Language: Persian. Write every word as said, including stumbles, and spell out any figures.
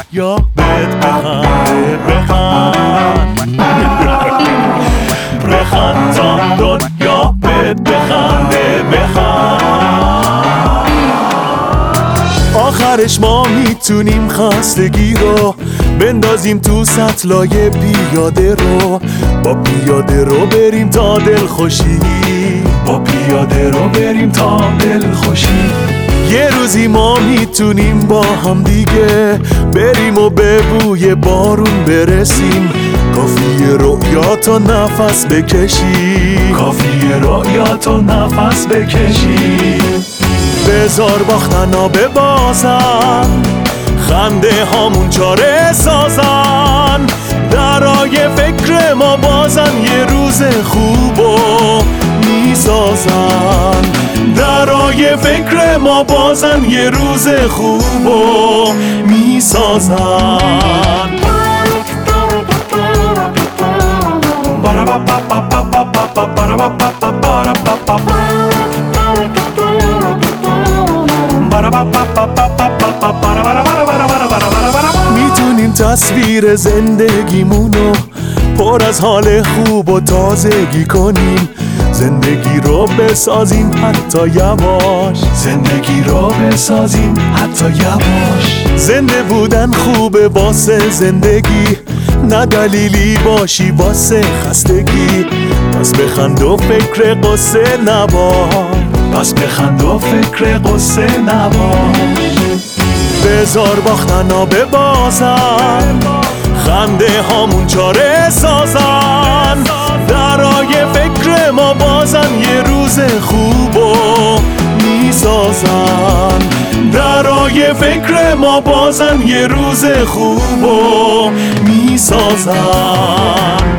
دنیا بهت بخنده بخند بخند تا دنیا بهت بخنده بخند. آخرش ما میتونیم خستگی رو بندازیم تو سطلای پیاده رو، با پیاده رو بریم تا دل خوشی، با پیاده رو بریم تا دل خوشی. یه روزی ما میتونیم با هم دیگه بریم و به بوی بارون برسیم. کافیه رؤیا تا نفس بکشی، کافیه رؤیا تا نفس بکشی. بذار باختنا ببازن، خنده هامون چاره سازن، درای فکر ما بازن یه روز خوبو میسازن، درای فکر ما بازن یه روز خوبو میسازن. میتونیم تصویر زندگیمونو پر از حال خوب و تازگی کنیم، زندگی رو بسازیم حتی یواش، زندگی رو بسازیم حتی یواش. زنده بودن خوبه واسه زندگی، نه دلیلی باشی واسه خستگی. پس بخند و فکر قصه نباش، پس بخند و فکر قصه نباش. بذار باختنا ببازن، خنده هامون چاره سازن، درای فکر ما بازن یه روز خوبو میسازن، درای فکر ما بازن یه روز خوبو میسازن.